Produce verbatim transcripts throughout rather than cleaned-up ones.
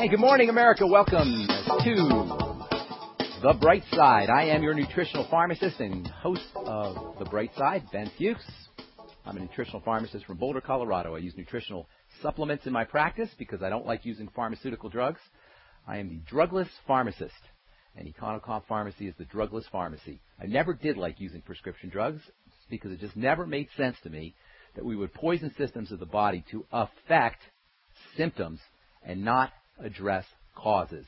And good morning, America. Welcome to The Bright Side. I am your nutritional pharmacist and host of The Bright Side, Ben Fuchs. I'm a nutritional pharmacist from Boulder, Colorado. I use nutritional supplements in my practice because I don't like using pharmaceutical drugs. I am the drugless pharmacist, and Econocomp Pharmacy is the drugless pharmacy. I never did like using prescription drugs because it just never made sense to me that we would poison systems of the body to affect symptoms and not address causes.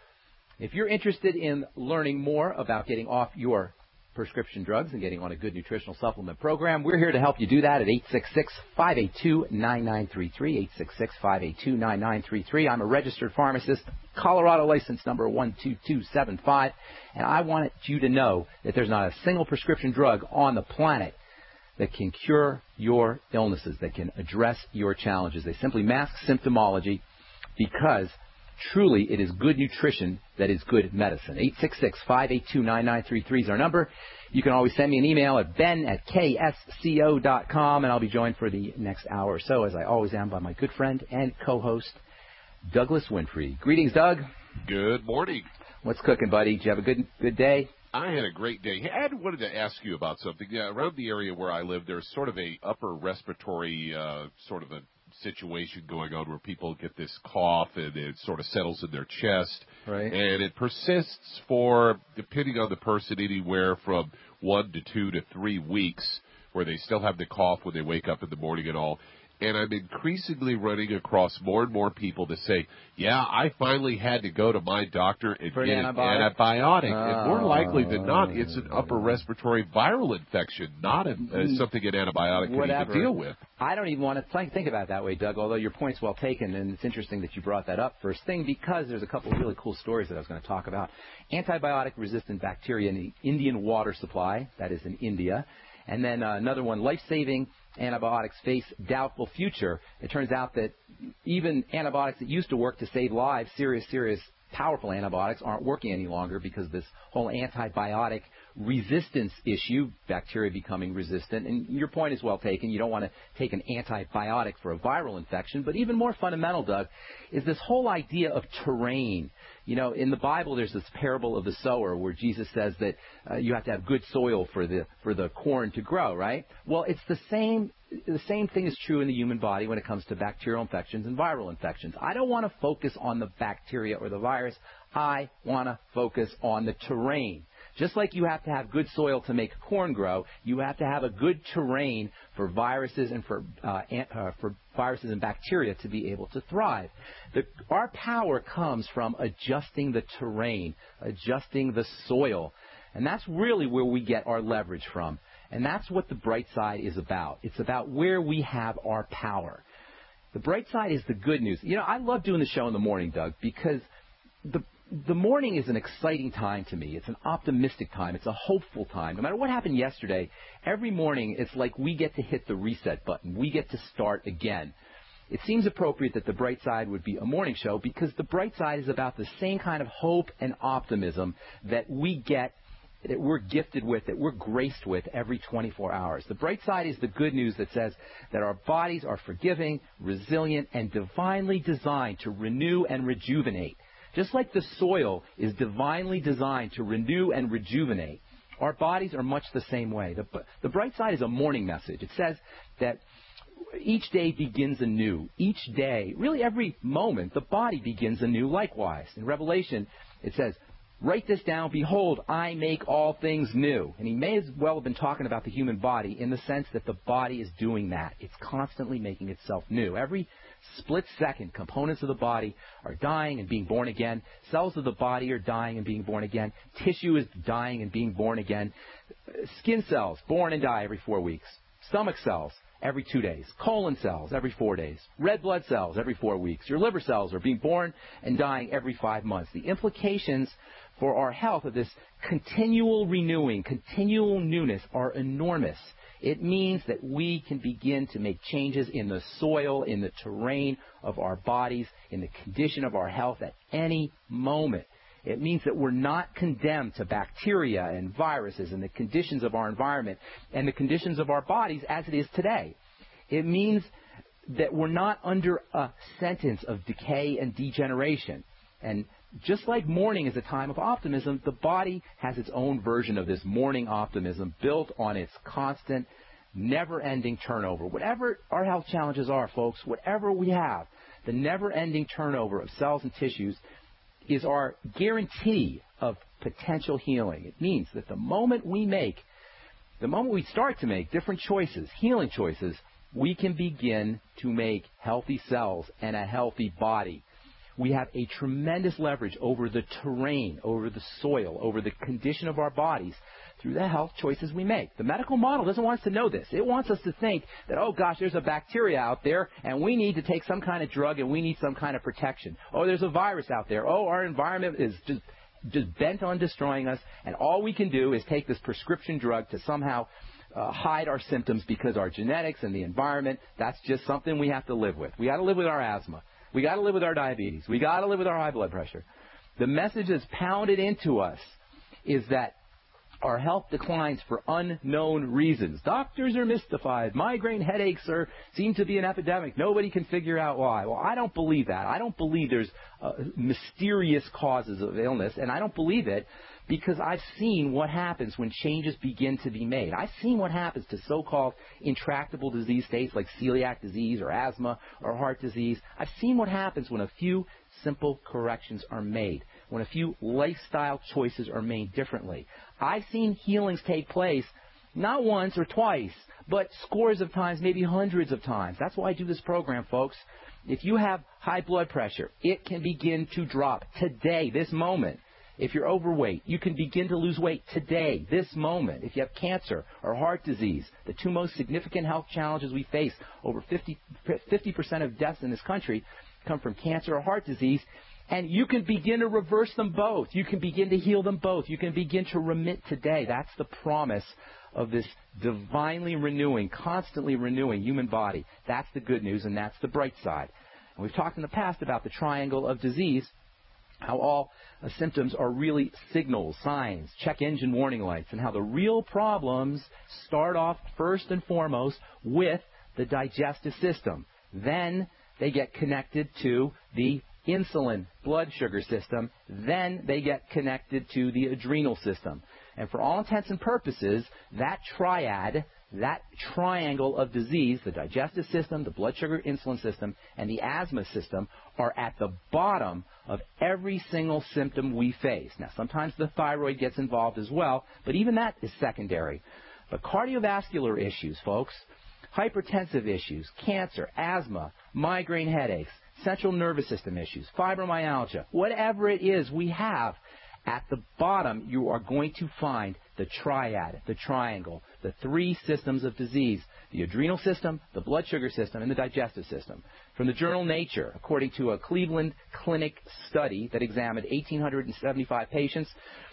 If you're interested in learning more about getting off your prescription drugs and getting on a good nutritional supplement program, we're here to help you do that at eight six six, five eight two, nine nine three three, eight six six, five eight two, nine nine three three. I'm a registered pharmacist, Colorado license number one two two seven five, and I want you to know that there's not a single prescription drug on the planet that can cure your illnesses, that can address your challenges. They simply mask symptomology because truly it is good nutrition that is good medicine. eight six six, five eight two, nine nine three three is our number. You can always send me an email at ben at k s c o dot com, and I'll be joined for the next hour or so, as I always am, by my good friend and co-host, Douglas Winfrey. Greetings, Doug. Good morning. What's cooking, buddy? Did you have a good good day? I had a great day. Hey, I wanted to ask you about something. Yeah, around the area where I live, there's sort of a upper respiratory uh, sort of a situation going on where people get this cough and it sort of settles in their chest. Right. And it persists for, depending on the person, anywhere from one to two to three weeks where they still have the cough when they wake up in the morning and all. And I'm increasingly running across more and more people that say, yeah, I finally had to go to my doctor and For get an an antibiotic? antibiotic. Oh. And more likely than not, it's an upper respiratory viral infection, not a, uh, something an antibiotic can Whatever. even deal with. I don't even want to think, think about it that way, Doug, although your point's well taken, and it's interesting that you brought that up first thing because there's a couple of really cool stories that I was going to talk about. Antibiotic-resistant bacteria in the Indian water supply, that is in India. And then uh, another one, life-saving antibiotics face doubtful future. It turns out that even antibiotics that used to work to save lives, serious, serious, powerful antibiotics, aren't working any longer because this whole antibiotic resistance issue, bacteria becoming resistant. And your point is well taken. You don't want to take an antibiotic for a viral infection. But even more fundamental, Doug, is this whole idea of terrain. You know, in the Bible, there's this parable of the sower where Jesus says that uh, you have to have good soil for the for the corn to grow, right? Well, it's the same. The same thing is true in the human body when it comes to bacterial infections and viral infections. I don't want to focus on the bacteria or the virus. I want to focus on the terrain. Just like you have to have good soil to make corn grow, you have to have a good terrain for viruses and for uh, ant, uh, for viruses and bacteria to be able to thrive. The, our power comes from adjusting the terrain, adjusting the soil, and that's really where we get our leverage from. And that's what the bright side is about. It's about where we have our power. The bright side is the good news. You know, I love doing the show in the morning, Doug, because the the morning is an exciting time to me. It's an optimistic time. It's a hopeful time. No matter what happened yesterday, every morning it's like we get to hit the reset button. We get to start again. It seems appropriate that the bright side would be a morning show because the bright side is about the same kind of hope and optimism that we get, that we're gifted with, that we're graced with every twenty-four hours. The bright side is the good news that says that our bodies are forgiving, resilient, and divinely designed to renew and rejuvenate. Just like the soil is divinely designed to renew and rejuvenate, our bodies are much the same way. The, the bright side is a morning message. It says that each day begins anew. Each day, really every moment, the body begins anew likewise. In Revelation, it says, write this down, behold, I make all things new. And he may as well have been talking about the human body in the sense that the body is doing that. It's constantly making itself new. Every split second, components of the body are dying and being born again. Cells of the body are dying and being born again. Tissue is dying and being born again. Skin cells born and die every four weeks. Stomach cells every two days. Colon cells every four days. Red blood cells every four weeks. Your liver cells are being born and dying every five months. The implications for our health of this continual renewing, continual newness are enormous. It means that we can begin to make changes in the soil, in the terrain of our bodies, in the condition of our health at any moment. It means that we're not condemned to bacteria and viruses and the conditions of our environment and the conditions of our bodies as it is today. It means that we're not under a sentence of decay and degeneration. And just like morning is a time of optimism, the body has its own version of this morning optimism built on its constant, never-ending turnover. Whatever our health challenges are, folks, whatever we have, the never-ending turnover of cells and tissues is our guarantee of potential healing. It means that the moment we make, the moment we start to make different choices, healing choices, we can begin to make healthy cells and a healthy body. We have a tremendous leverage over the terrain, over the soil, over the condition of our bodies through the health choices we make. The medical model doesn't want us to know this. It wants us to think that, oh gosh, there's a bacteria out there and we need to take some kind of drug and we need some kind of protection. Oh, there's a virus out there. Oh, our environment is just, just bent on destroying us, and all we can do is take this prescription drug to somehow uh, hide our symptoms because our genetics and the environment, that's just something we have to live with. We got to live with our asthma. We got to live with our diabetes. We got to live with our high blood pressure. The message that's pounded into us is that our health declines for unknown reasons. Doctors are mystified. Migraine headaches are seem to be an epidemic. Nobody can figure out why. Well, I don't believe that. I don't believe there's uh, mysterious causes of illness, and I don't believe it because I've seen what happens when changes begin to be made. I've seen what happens to so-called intractable disease states like celiac disease or asthma or heart disease. I've seen what happens when a few simple corrections are made, when a few lifestyle choices are made differently. I've seen healings take place not once or twice, but scores of times, maybe hundreds of times. That's why I do this program, folks. If you have high blood pressure, it can begin to drop today, this moment. If you're overweight, you can begin to lose weight today, this moment. If you have cancer or heart disease, the two most significant health challenges we face, over fifty percent of deaths in this country come from cancer or heart disease, and you can begin to reverse them both. You can begin to heal them both. You can begin to remit today. That's the promise of this divinely renewing, constantly renewing human body. That's the good news, and that's the bright side. And we've talked in the past about the triangle of disease, how all uh, symptoms are really signals, signs, check engine warning lights, and how the real problems start off first and foremost with the digestive system. Then they get connected to the insulin blood sugar system. Then they get connected to the adrenal system. And for all intents and purposes, that triad, that triangle of disease, the digestive system, the blood sugar insulin system, and the asthma system, are at the bottom of every single symptom we face. Now, sometimes the thyroid gets involved as well, but even that is secondary. But cardiovascular issues, folks, hypertensive issues, cancer, asthma, migraine headaches, central nervous system issues, fibromyalgia, whatever it is we have, at the bottom you are going to find the triad, the triangle, the three systems of disease, the adrenal system, the blood sugar system, and the digestive system. From the journal Nature, according to a Cleveland Clinic study that examined one thousand eight hundred seventy-five patients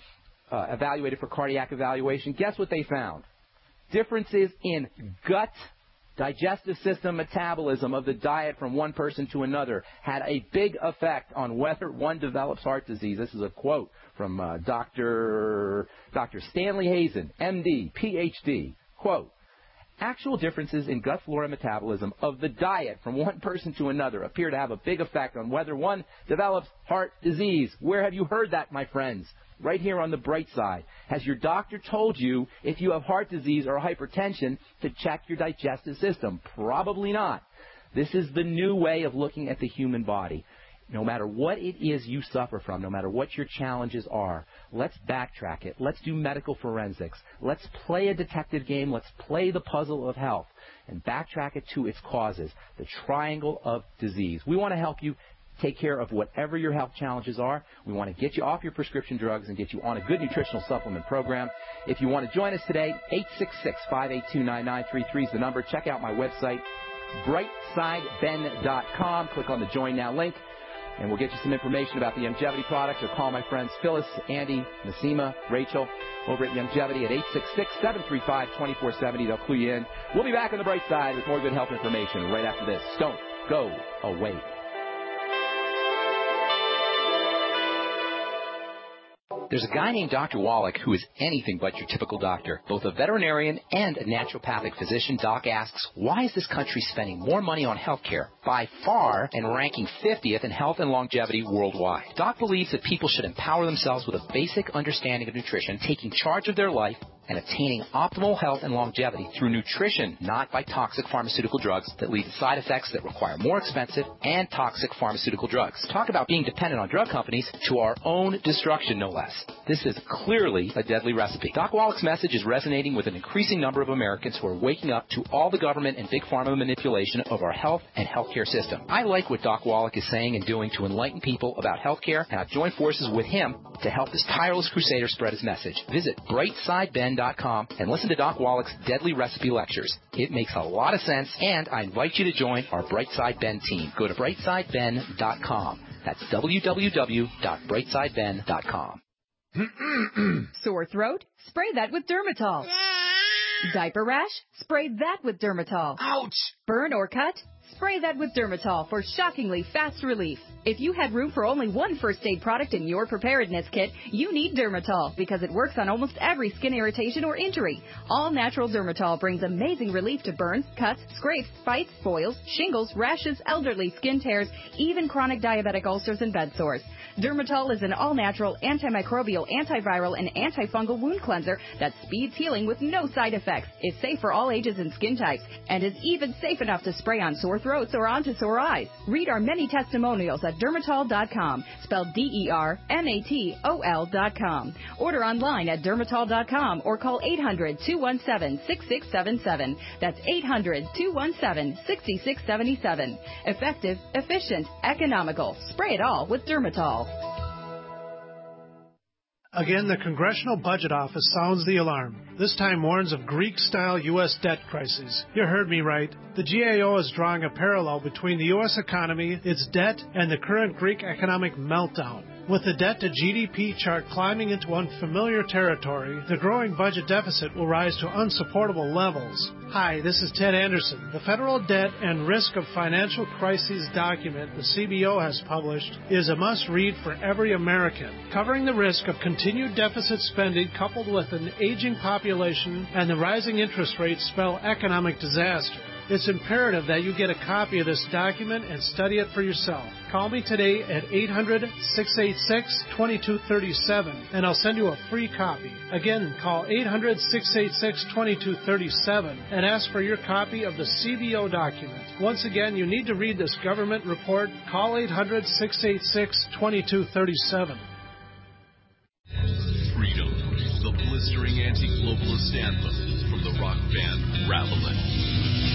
uh, evaluated for cardiac evaluation, guess what they found? Differences in gut digestive system metabolism of the diet from one person to another had a big effect on whether one develops heart disease. This is a quote from uh, Doctor Doctor Stanley Hazen, M D, P H D. Quote, actual differences in gut flora metabolism of the diet from one person to another appear to have a big effect on whether one develops heart disease. Where have you heard that, my friends? Right here on the bright side. Has your doctor told you if you have heart disease or hypertension to check your digestive system? Probably not. This is the new way of looking at the human body. No matter what it is you suffer from, no matter what your challenges are, let's backtrack it. Let's do medical forensics. Let's play a detective game. Let's play the puzzle of health and backtrack it to its causes, the triangle of disease. We want to help you take care of whatever your health challenges are. We want to get you off your prescription drugs and get you on a good nutritional supplement program. If you want to join us today, eight six six, five eight two, nine nine three three is the number. Check out my website, bright side ben dot com. Click on the Join Now link, and we'll get you some information about the Youngevity products, or call my friends Phyllis, Andy, Nasima, Rachel over at Youngevity at eight six six, seven three five, two four seven zero. They'll clue you in. We'll be back on the bright side with more good health information right after this. Don't go away. There's a guy named Doctor Wallach who is anything but your typical doctor. Both a veterinarian and a naturopathic physician, Doc asks, why is this country spending more money on health care by far and ranking fiftieth in health and longevity worldwide? Doc believes that people should empower themselves with a basic understanding of nutrition, taking charge of their life, and attaining optimal health and longevity through nutrition, not by toxic pharmaceutical drugs that lead to side effects that require more expensive and toxic pharmaceutical drugs. Talk about being dependent on drug companies to our own destruction, no less. This is clearly a deadly recipe. Doc Wallach's message is resonating with an increasing number of Americans who are waking up to all the government and big pharma manipulation of our health and healthcare system. I like what Doc Wallach is saying and doing to enlighten people about healthcare, and I've joined forces with him to help this tireless crusader spread his message. Visit bright side ben dot com and listen to Doc Wallach's Deadly Recipe Lectures. It makes a lot of sense, and I invite you to join our Brightside Ben team. Go to bright side ben dot com. That's w w w dot bright side ben dot com. Sore throat? Spray that with Dermatol. Diaper rash? Spray that with Dermatol. Ouch! Burn or cut? Spray that with Dermatol for shockingly fast relief. If you had room for only one first aid product in your preparedness kit, you need Dermatol because it works on almost every skin irritation or injury. All natural Dermatol brings amazing relief to burns, cuts, scrapes, bites, boils, shingles, rashes, elderly skin tears, even chronic diabetic ulcers and bed sores. Dermatol is an all-natural, antimicrobial, antiviral, and antifungal wound cleanser that speeds healing with no side effects, is safe for all ages and skin types, and is even safe enough to spray on sore throats or onto sore eyes. Read our many testimonials at dermatol dot com, spelled D E R M A T O L dot com. Order online at dermatol dot com or call eight hundred, two one seven, six six seven seven. That's eight hundred, two one seven, six six seven seven. Effective, efficient, economical. Spray it all with Dermatol. Again, the Congressional Budget Office sounds the alarm. This time warns of Greek-style U S debt crisis. You heard me right. The G A O is drawing a parallel between the U S economy, its debt, and the current Greek economic meltdown. With the debt-to-G D P chart climbing into unfamiliar territory, the growing budget deficit will rise to unsupportable levels. Hi, this is Ted Anderson. The Federal Debt and Risk of Financial Crises document the C B O has published is a must-read for every American, covering the risk of continued deficit spending coupled with an aging population and the rising interest rates spell economic disaster. It's imperative that you get a copy of this document and study it for yourself. Call me today at eight hundred, six eight six, two two three seven and I'll send you a free copy. Again, call eight hundred, six eight six, two two three seven and ask for your copy of the C B O document. Once again, you need to read this government report. Call eight hundred, six eight six, two two three seven. Freedom, the blistering anti-globalist anthem from the rock band Ravelin.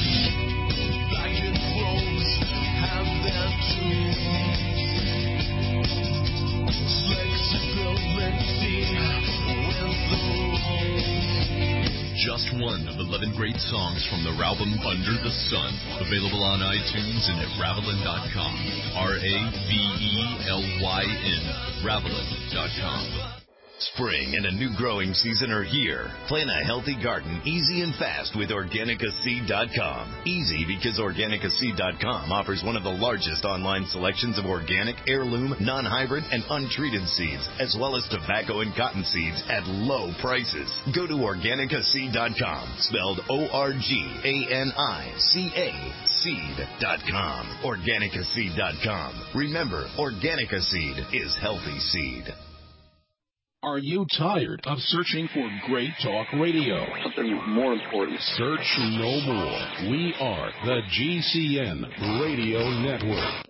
Just one of eleven great songs from their album Under the Sun, available on iTunes and at Ravelin dot com. R A V E L Y N, Ravelin dot com. Spring and a new growing season are here. Plan a healthy garden easy and fast with Organica Seed dot com. Easy because Organica Seed dot com offers one of the largest online selections of organic, heirloom, non-hybrid, and untreated seeds, as well as tobacco and cotton seeds at low prices. Go to Organica Seed dot com, spelled O R G A N I C A, seed dot com. Organica Seed dot com. Remember, Organica Seed is healthy seed. Are you tired of searching for great talk radio? Something more important. Search no more. We are the G C N Radio Network.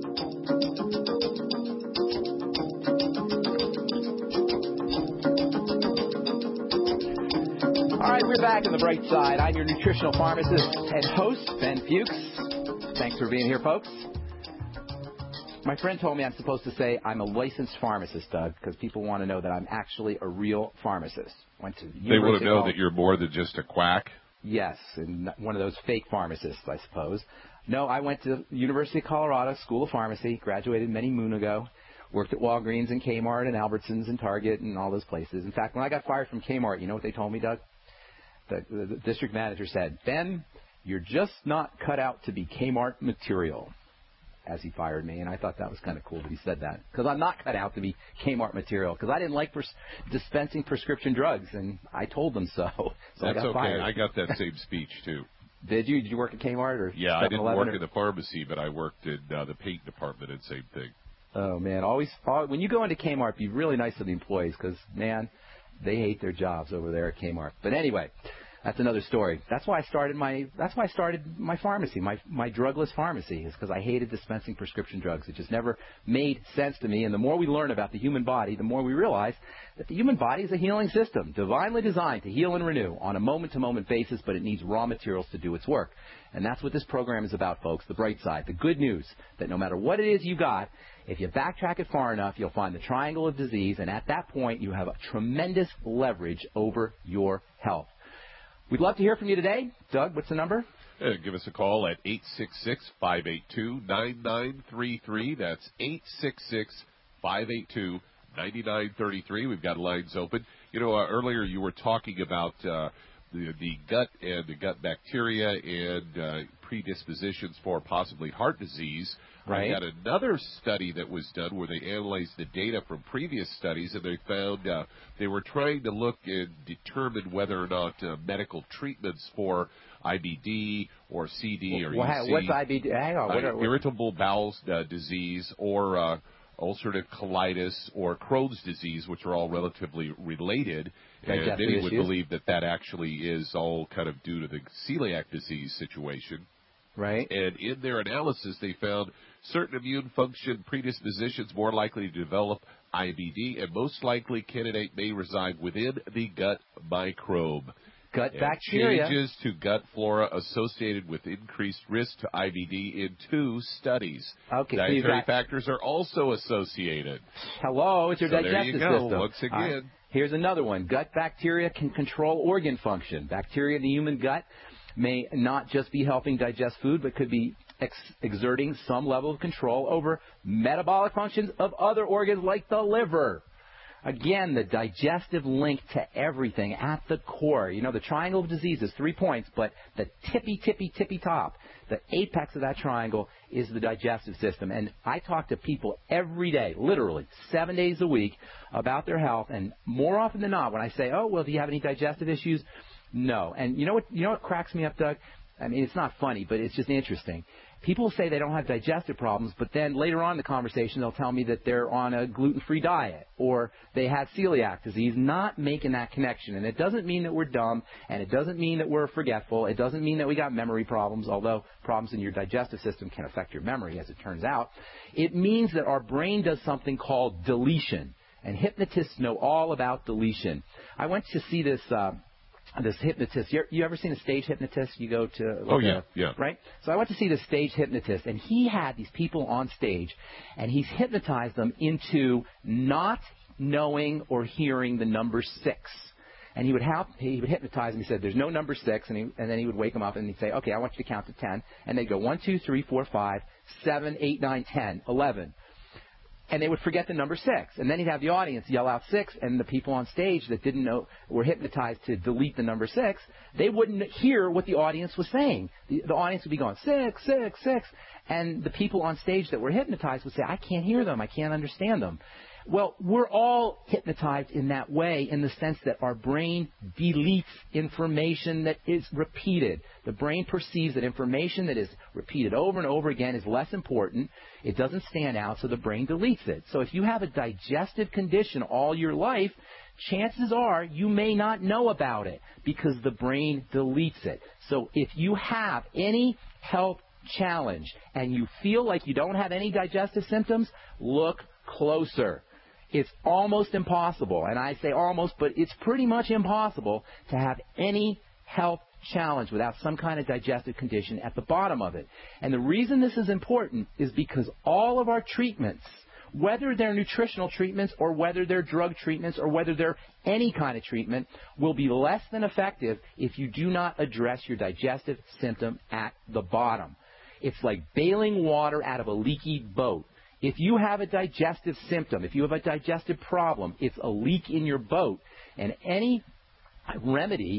All right, we're back on the bright side. I'm your nutritional pharmacist and host, Ben Fuchs. Thanks for being here, folks. My friend told me I'm supposed to say I'm a licensed pharmacist, Doug, because people want to know that I'm actually a real pharmacist. Went to they want to know that you're more than just a quack? Yes, and one of those fake pharmacists, I suppose. No, I went to University of Colorado School of Pharmacy, graduated many moon ago, worked at Walgreens and Kmart and Albertsons and Target and all those places. In fact, when I got fired from Kmart, you know what they told me, Doug? The, the, the district manager said, Ben, you're just not cut out to be Kmart material. as he fired me, and I thought that was kind of cool that he said that, because I'm not cut out to be Kmart material, because I didn't like pres- dispensing prescription drugs, and I told them so. so That's I got okay. fired. I got that same speech, too. Did you? Did you work at Kmart? Or yeah, I didn't work or? in the pharmacy, but I worked in uh, the paint department, and same thing. Oh, man. Always, when you go into Kmart, be really nice to the employees, because, man, they hate their jobs over there at Kmart. But anyway, that's another story. That's why I started my. That's why I started my pharmacy, my my drugless pharmacy, is because I hated dispensing prescription drugs. It just never made sense to me. And the more we learn about the human body, the more we realize that the human body is a healing system, divinely designed to heal and renew on a moment-to-moment basis, but it needs raw materials to do its work. And that's what this program is about, folks. The bright side, the good news, that no matter what it is you got, if you backtrack it far enough, you'll find the triangle of disease, and at that point, you have a tremendous leverage over your health. We'd love to hear from you today. Doug, what's the number? Uh, give us a call at eight six six, five eight two, nine nine three three. That's eight six six, five eight two, nine nine three three. We've got lines open. You know, uh, earlier you were talking about uh, the, the gut and the gut bacteria and uh, predispositions for possibly heart disease. Right. I had another study that was done where they analyzed the data from previous studies, and they found uh, they were trying to look and determine whether or not uh, medical treatments for I B D or C D or well, U C, what's I B D? Hang on. What uh, are, what? irritable bowel uh, disease or uh, ulcerative colitis or Crohn's disease, which are all relatively related. And Digestive many would issues? believe that that actually is all kind of due to the celiac disease situation. Right. And in their analysis, they found certain immune function predispositions more likely to develop I B D, and most likely candidate may reside within the gut microbe. Gut and bacteria. Changes to gut flora associated with increased risk to I B D in two studies. Okay, so Dietary got... factors are also associated. Hello, it's your so digestive there you go. system. Once again. Right. Here's another one. Gut bacteria can control organ function. Bacteria in the human gut may not just be helping digest food, but could be ex- exerting some level of control over metabolic functions of other organs like the liver. Again, the digestive link to everything at the core. You know, the triangle of disease is three points, but the tippy, tippy, tippy top, the apex of that triangle is the digestive system. And I talk to people every day, literally, seven days a week, about their health. And more often than not, when I say, oh, well, do you have any digestive issues? No. And you know what, you know what cracks me up, Doug? I mean, it's not funny, but it's just interesting. People say they don't have digestive problems, but then later on in the conversation, they'll tell me that they're on a gluten-free diet or they have celiac disease, not making that connection. And it doesn't mean that we're dumb, and it doesn't mean that we're forgetful. It doesn't mean that we got memory problems, although problems in your digestive system can affect your memory, as it turns out. It means that our brain does something called deletion, and hypnotists know all about deletion. I went to see this... Uh, This hypnotist. You, you ever seen a stage hypnotist? You go to... Like oh, yeah, a, yeah. Right? So I went to see this stage hypnotist, and he had these people on stage, and he's hypnotized them into not knowing or hearing the number six. And he would have, he would hypnotize them. He said, there's no number six, and, he, and then he would wake them up, and he'd say, okay, I want you to count to ten. And they'd go one, two, three, four, five, seven, eight, nine, ten, eleven. And they would forget the number six. And then he'd have the audience yell out six, and the people on stage that didn't know, were hypnotized to delete the number six, they wouldn't hear what the audience was saying. The, the audience would be going, six, six, six. And the people on stage that were hypnotized would say, I can't hear them, I can't understand them. Well, we're all hypnotized in that way, in the sense that our brain deletes information that is repeated. The brain perceives that information that is repeated over and over again is less important. It doesn't stand out, so the brain deletes it. So if you have a digestive condition all your life, chances are you may not know about it because the brain deletes it. So if you have any health challenge and you feel like you don't have any digestive symptoms, look closer. It's almost impossible, and I say almost, but it's pretty much impossible to have any health challenge without some kind of digestive condition at the bottom of it. And the reason this is important is because all of our treatments, whether they're nutritional treatments or whether they're drug treatments or whether they're any kind of treatment, will be less than effective if you do not address your digestive symptom at the bottom. It's like bailing water out of a leaky boat. If you have a digestive symptom, if you have a digestive problem, it's a leak in your boat. And any remedy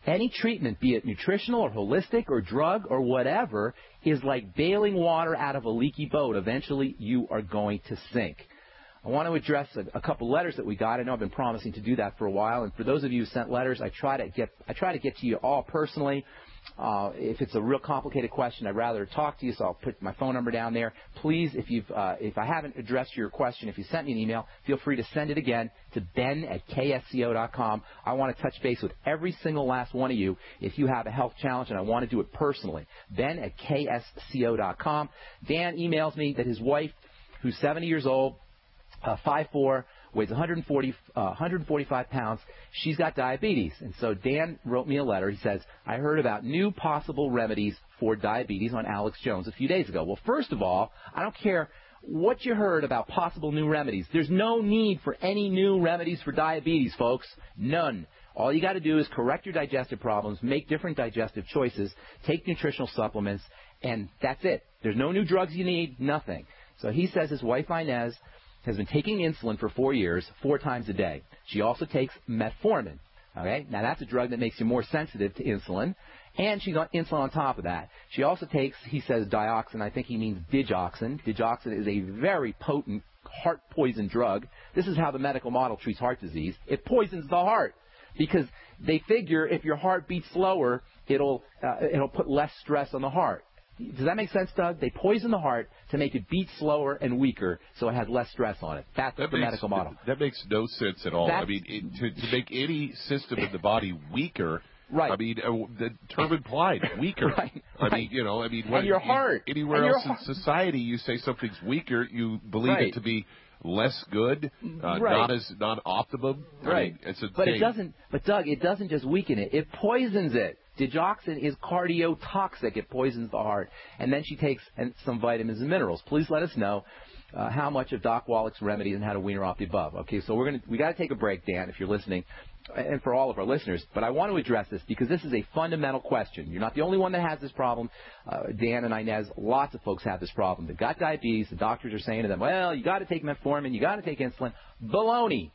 Any treatment, be it nutritional or holistic or drug or whatever, is like bailing water out of a leaky boat. Eventually, you are going to sink. I want to address a, a couple letters that we got. I know I've been promising to do that for a while. And for those of you who sent letters, I try to get I try to get to you all personally. Uh, if it's a real complicated question, I'd rather talk to you, so I'll put my phone number down there. Please, if you've uh, if I haven't addressed your question, if you sent me an email, feel free to send it again to ben at k s c o dot com. I want to touch base with every single last one of you if you have a health challenge, and I want to do it personally. ben at k s c o dot com. Dan emails me that his wife, who's seventy years old, uh, five foot four, weighs one hundred forty, uh, one hundred forty-five pounds. She's got diabetes. And so Dan wrote me a letter. He says, I heard about new possible remedies for diabetes on Alex Jones a few days ago. Well, first of all, I don't care what you heard about possible new remedies. There's no need for any new remedies for diabetes, folks. None. All you got to do is correct your digestive problems, make different digestive choices, take nutritional supplements, and that's it. There's no new drugs you need, nothing. So he says his wife, Inez, has been taking insulin for four years, four times a day. She also takes metformin. Okay? Now, that's a drug that makes you more sensitive to insulin, and she's on insulin on top of that. She also takes, he says, dioxin. I think he means digoxin. Digoxin is a very potent heart poison drug. This is how the medical model treats heart disease. It poisons the heart because they figure if your heart beats slower, it'll uh, it'll put less stress on the heart. Does that make sense, Doug? They poison the heart to make it beat slower and weaker so it has less stress on it. That's that the makes, medical model. That makes no sense at all. That's, I mean, it, to, to make any system in the body weaker, right. I mean, uh, the term implied, weaker. Right, I right. mean, you know, I mean, and what, your you, heart. anywhere and else in society, you say something's weaker, you believe right. it to be less good, uh, right. not as not optimum. Right. I mean, it's a but thing. it doesn't. But Doug, it doesn't just weaken it; it poisons it. Digoxin is cardiotoxic. It poisons the heart. And then she takes and some vitamins and minerals. Please let us know uh, how much of Doc Wallach's remedies and how to wean her off the above. Okay, so we're gonna we got to take a break, Dan, if you're listening, and for all of our listeners. But I want to address this because this is a fundamental question. You're not the only one that has this problem. Uh, Dan and Inez, lots of folks have this problem. They've got diabetes. The doctors are saying to them, well, you got to take metformin, you got to take insulin. Baloney.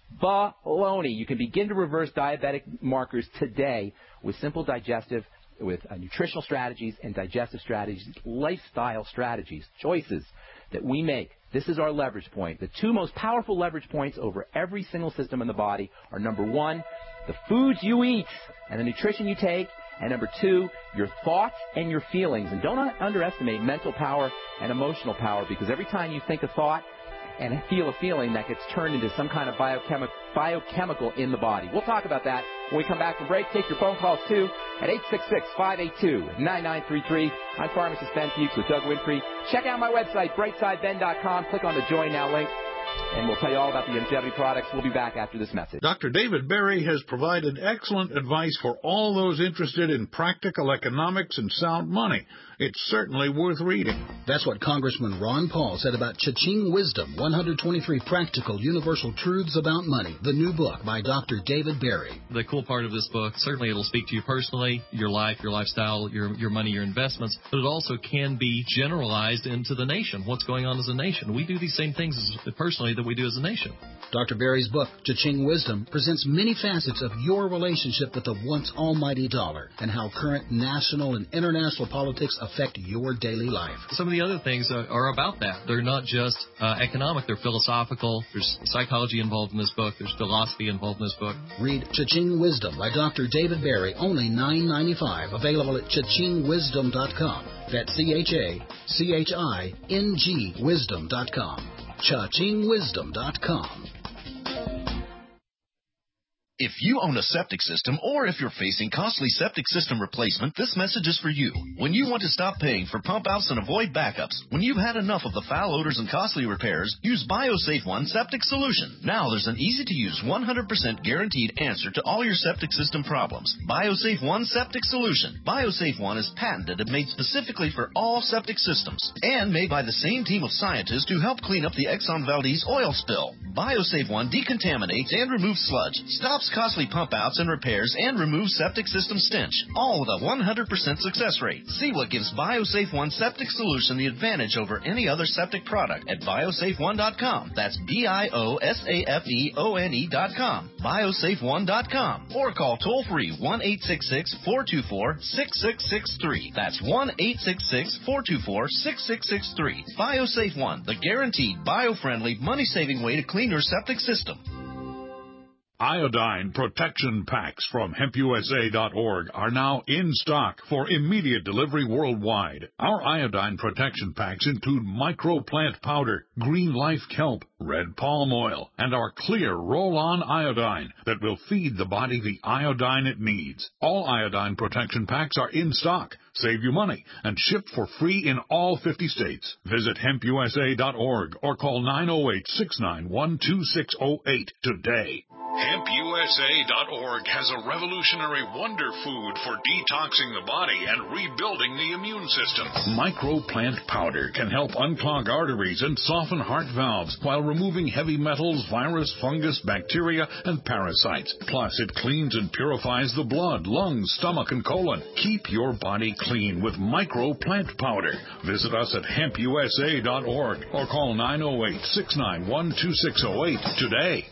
Baloney. You can begin to reverse diabetic markers today with simple digestive, with uh, nutritional strategies and digestive strategies, lifestyle strategies, choices that we make. This is our leverage point. The two most powerful leverage points over every single system in the body are, number one, the foods you eat and the nutrition you take, and number two, your thoughts and your feelings. And don't underestimate mental power and emotional power, because every time you think a thought and feel a feeling, that gets turned into some kind of biochemi- biochemical in the body. We'll talk about that when we come back from break. Take your phone calls, too, at eight six six, five eight two, nine nine three three. I'm pharmacist Ben Fuchs with Doug Winfrey. Check out my website, brightside ben dot com. Click on the Join Now link, and we'll tell you all about the longevity products. We'll be back after this message. Doctor David Berry has provided excellent advice for all those interested in practical economics and sound money. It's certainly worth reading. That's what Congressman Ron Paul said about Cha-Ching Wisdom, one hundred twenty-three Practical Universal Truths About Money, the new book by Doctor David Berry. The cool part of this book, certainly it'll speak to you personally, your life, your lifestyle, your your money, your investments, but it also can be generalized into the nation, what's going on as a nation. We do these same things as, personally that we do as a nation. Doctor Berry's book, Cha-Ching Wisdom, presents many facets of your relationship with the once almighty dollar and how current national and international politics affect your daily life. Some of the other things are, are about that. They're not just uh, economic, they're philosophical. There's psychology involved in this book. There's philosophy involved in this book. Read Cha-Ching Wisdom by Doctor David Berry, only nine ninety-five, available at cha ching wisdom dot com. That's C H A C H I N G wisdom dot com. cha ching wisdom dot com. If you own a septic system, or if you're facing costly septic system replacement, this message is for you. When you want to stop paying for pump outs and avoid backups, when you've had enough of the foul odors and costly repairs, use BioSafe One Septic Solution. Now there's an easy-to-use, one hundred percent guaranteed answer to all your septic system problems. BioSafe One Septic Solution. BioSafe One is patented and made specifically for all septic systems, and made by the same team of scientists who helped clean up the Exxon Valdez oil spill. BioSafe One decontaminates and removes sludge, stops costly pump outs and repairs, and removes septic system stench, all with a one hundred percent success rate. See what gives BioSafe One Septic Solution the advantage over any other septic product at biosafe one dot com. That's B I O S A F E O N E dot com. biosafe one dot com. Or call toll-free one eight six six, four two four, six six six three. That's one eight six six, four two four, six six six three. BioSafe One, the guaranteed, bio-friendly, money-saving way to clean your septic system. Iodine protection packs from hemp U S A dot org are now in stock for immediate delivery worldwide. Our iodine protection packs include microplant powder, green life kelp, red palm oil, and our clear roll-on iodine that will feed the body the iodine it needs. All iodine protection packs are in stock, save you money, and shipped for free in all fifty states. Visit hemp U S A dot org or call nine oh eight, six nine one, two six oh eight today. hemp U S A dot org has a revolutionary wonder food for detoxing the body and rebuilding the immune system. Microplant powder can help unclog arteries and soften heart valves while removing heavy metals, virus, fungus, bacteria, and parasites. Plus, it cleans and purifies the blood, lungs, stomach, and colon. Keep your body clean with microplant powder. Visit us at hemp U S A dot org or call nine oh eight, six nine one, two six oh eight today.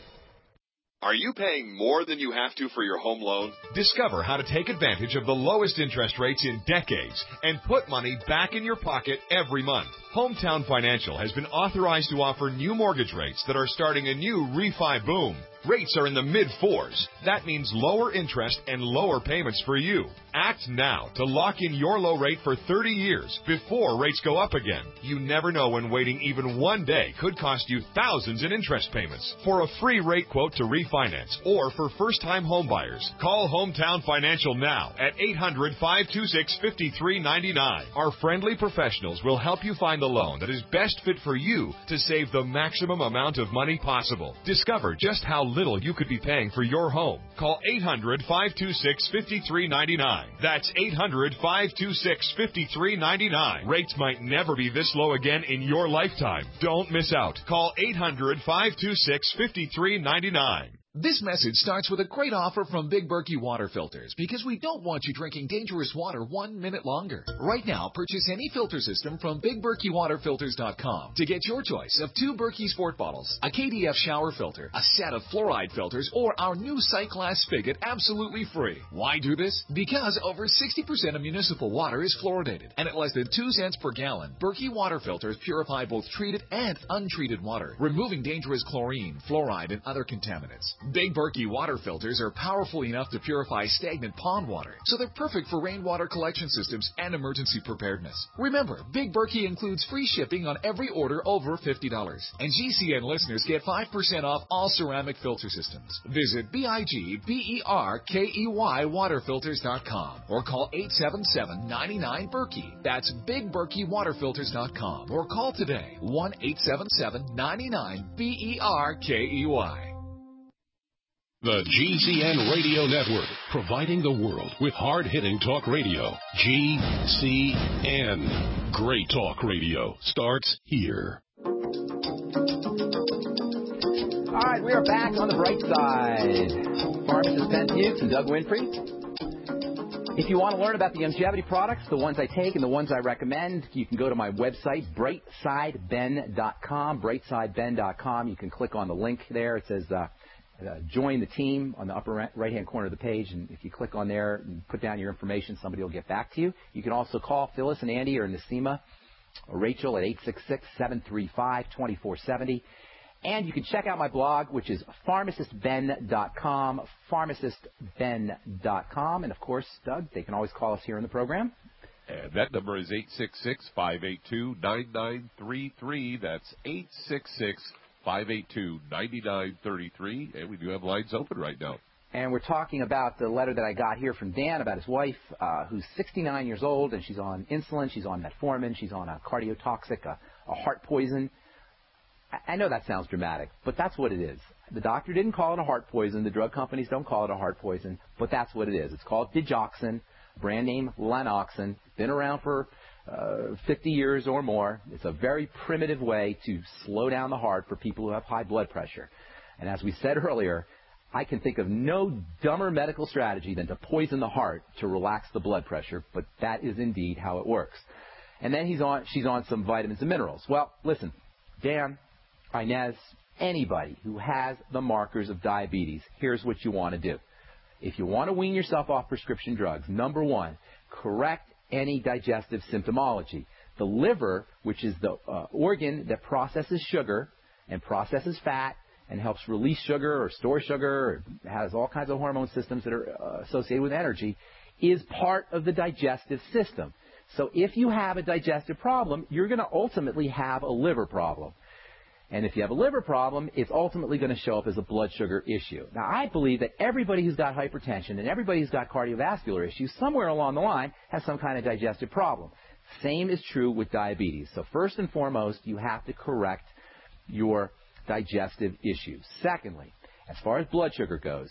Are you paying more than you have to for your home loan? Discover how to take advantage of the lowest interest rates in decades and put money back in your pocket every month. Hometown Financial has been authorized to offer new mortgage rates that are starting a new refi boom. Rates are in the mid-fours. That means lower interest and lower payments for you. Act now to lock in your low rate for thirty years before rates go up again. You never know when waiting even one day could cost you thousands in interest payments. For a free rate quote to refinance or for first-time homebuyers, call Hometown Financial now at eight hundred, five two six, five three nine nine. Our friendly professionals will help you find the loan that is best fit for you to save the maximum amount of money possible. Discover just how little you could be paying for your home. Call eight hundred, five two six, five three nine nine. That's eight hundred, five two six, five three nine nine. Rates might never be this low again in your lifetime. Don't miss out. Call eight hundred, five two six, five three nine nine. This message starts with a great offer from Big Berkey Water Filters because we don't want you drinking dangerous water one minute longer. Right now, purchase any filter system from Big Berkey Water Filters dot com to get your choice of two Berkey Sport bottles, a K D F shower filter, a set of fluoride filters, or our new sight glass spigot absolutely free. Why do this? Because over sixty percent of municipal water is fluoridated, and at less than two cents per gallon, Berkey Water Filters purify both treated and untreated water, removing dangerous chlorine, fluoride, and other contaminants. Big Berkey water filters are powerful enough to purify stagnant pond water, so they're perfect for rainwater collection systems and emergency preparedness. Remember, Big Berkey includes free shipping on every order over fifty dollars, and G C N listeners get five percent off all ceramic filter systems. Visit B I G B E R K E Y water filters dot com or call eight seven seven, nine nine, Berkey. That's Big Berkey water filters dot com or call today one eight seven seven, nine nine, B E R K E Y. The G C N Radio Network, providing the world with hard-hitting talk radio. G C N. Great talk radio starts here. All right, we are back on the bright side. Pharmacist Ben Hughes and Doug Winfrey. If you want to learn about the longevity products, the ones I take and the ones I recommend, you can go to my website, bright side ben dot com, bright side ben dot com. You can click on the link there. It says uh, uh, join the team on the upper right-hand corner of the page, and if you click on there and put down your information, somebody will get back to you. You can also call Phyllis and Andy or Nasima or Rachel at eight six six, seven three five, two four seven zero. And you can check out my blog, which is pharmacist ben dot com, pharmacist ben dot com. And, of course, Doug, they can always call us here in the program. And that number is eight six six, five eight two, nine nine three three. That's eight six six, five eight two, nine nine three three. And we do have lines open right now. And we're talking about the letter that I got here from Dan about his wife, uh, who's sixty-nine years old, and she's on insulin, she's on metformin, she's on a cardiotoxic, a, a heart poison. I know that sounds dramatic, but that's what it is. The doctor didn't call it a heart poison. The drug companies don't call it a heart poison, but that's what it is. It's called digoxin, brand name Lanoxin. Been around for uh, fifty years or more. It's a very primitive way to slow down the heart for people who have high blood pressure. And as we said earlier, I can think of no dumber medical strategy than to poison the heart to relax the blood pressure, but that is indeed how it works. And then he's on, she's on some vitamins and minerals. Well, listen, Dan, Inez, anybody who has the markers of diabetes, here's what you want to do. If you want to wean yourself off prescription drugs, number one, correct any digestive symptomology. The liver, which is the uh, organ that processes sugar and processes fat and helps release sugar or store sugar, or has all kinds of hormone systems that are uh, associated with energy, is part of the digestive system. So if you have a digestive problem, you're going to ultimately have a liver problem. And if you have a liver problem, it's ultimately going to show up as a blood sugar issue. Now, I believe that everybody who's got hypertension and everybody who's got cardiovascular issues somewhere along the line has some kind of digestive problem. Same is true with diabetes. So first and foremost, you have to correct your digestive issues. Secondly, as far as blood sugar goes,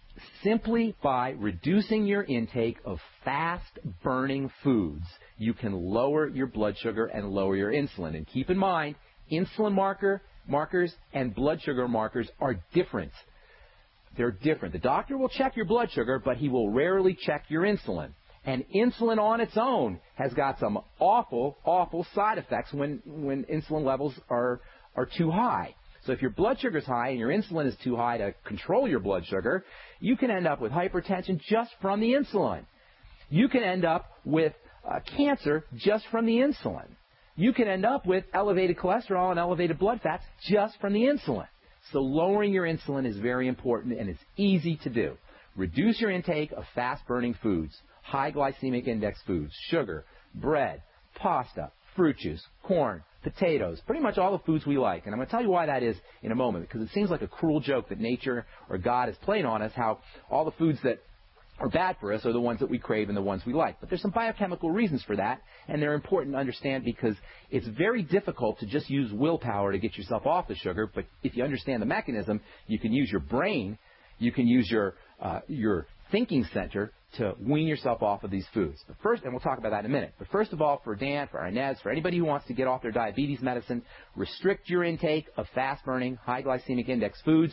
simply by reducing your intake of fast-burning foods, you can lower your blood sugar and lower your insulin. And keep in mind, insulin marker markers and blood sugar markers are different. They're different. The doctor will check your blood sugar, but he will rarely check your insulin. And insulin on its own has got some awful, awful side effects when, when insulin levels are, are too high. So if your blood sugar is high and your insulin is too high to control your blood sugar, you can end up with hypertension just from the insulin. You can end up with uh, cancer just from the insulin. You can end up with elevated cholesterol and elevated blood fats just from the insulin. So lowering your insulin is very important, and it's easy to do. Reduce your intake of fast-burning foods, high glycemic index foods, sugar, bread, pasta, fruit juice, corn, potatoes, pretty much all the foods we like. And I'm going to tell you why that is in a moment, because it seems like a cruel joke that nature or God is playing on us, how all the foods that are bad for us are the ones that we crave and the ones we like. But there's some biochemical reasons for that, and they're important to understand because it's very difficult to just use willpower to get yourself off the sugar. But if you understand the mechanism, you can use your brain, you can use your uh, your thinking center to wean yourself off of these foods. But first, and we'll talk about that in a minute, but first of all, for Dan, for Inez, for anybody who wants to get off their diabetes medicine, restrict your intake of fast-burning, high glycemic index foods.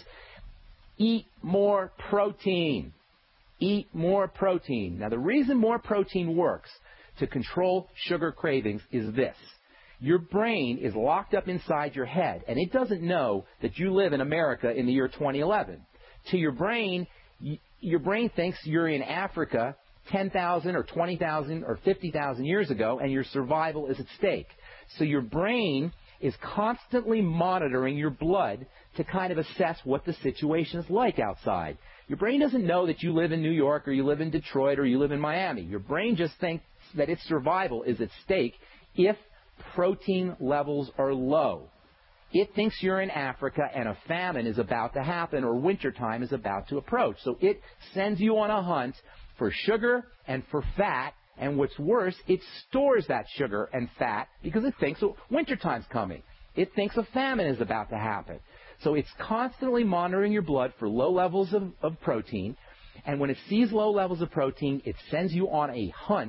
Eat more protein. Eat more protein. Now, the reason more protein works to control sugar cravings is this. Your brain is locked up inside your head, and it doesn't know that you live in America in the year twenty eleven. To your brain, y- your brain thinks you're in Africa ten thousand or twenty thousand or fifty thousand years ago, and your survival is at stake. So your brain is constantly monitoring your blood to kind of assess what the situation is like outside. Your brain doesn't know that you live in New York or you live in Detroit or you live in Miami. Your brain just thinks that its survival is at stake if protein levels are low. It thinks you're in Africa and a famine is about to happen or wintertime is about to approach. So it sends you on a hunt for sugar and for fat, and what's worse, it stores that sugar and fat because it thinks wintertime's coming. It thinks a famine is about to happen. So it's constantly monitoring your blood for low levels of, of protein, and when it sees low levels of protein, it sends you on a hunt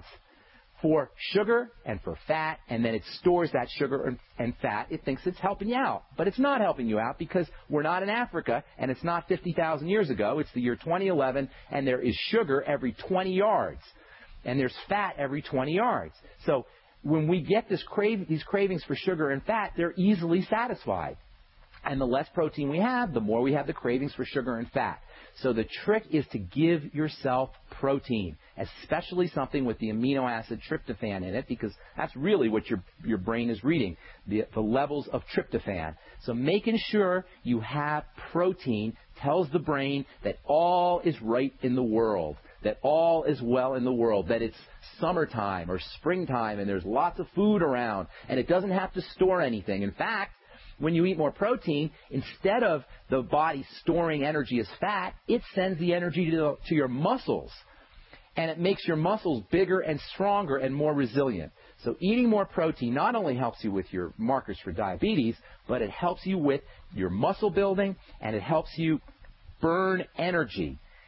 for sugar and for fat, and then it stores that sugar and, and fat. It thinks it's helping you out, but it's not helping you out because we're not in Africa, and it's not fifty thousand years ago. It's the year twenty eleven, and there is sugar every twenty yards, and there's fat every twenty yards. So when we get this crave, these cravings for sugar and fat, they're easily satisfied. And the less protein we have, the more we have the cravings for sugar and fat. So the trick is to give yourself protein, especially something with the amino acid tryptophan in it, because that's really what your your brain is reading, the, the levels of tryptophan. So making sure you have protein tells the brain that all is right in the world, that all is well in the world, that it's summertime or springtime and there's lots of food around, and it doesn't have to store anything. In fact, when you eat more protein, instead of the body storing energy as fat, it sends the energy to, to your muscles. And it makes your muscles bigger and stronger and more resilient. So eating more protein not only helps you with your markers for diabetes, but it helps you with your muscle building, and it helps you burn energy.